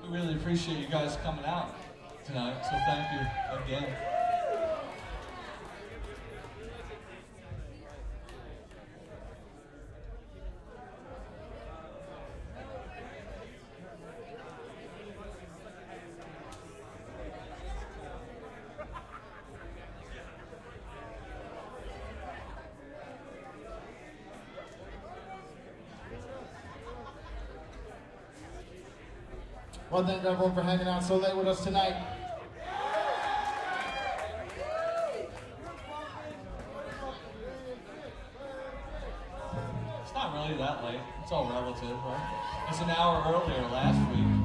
We really appreciate you guys coming out tonight, so thank you again. Well, thank everyone for hanging out so late with us tonight. It's not really that late. It's all relative, right? It's an hour earlier last week.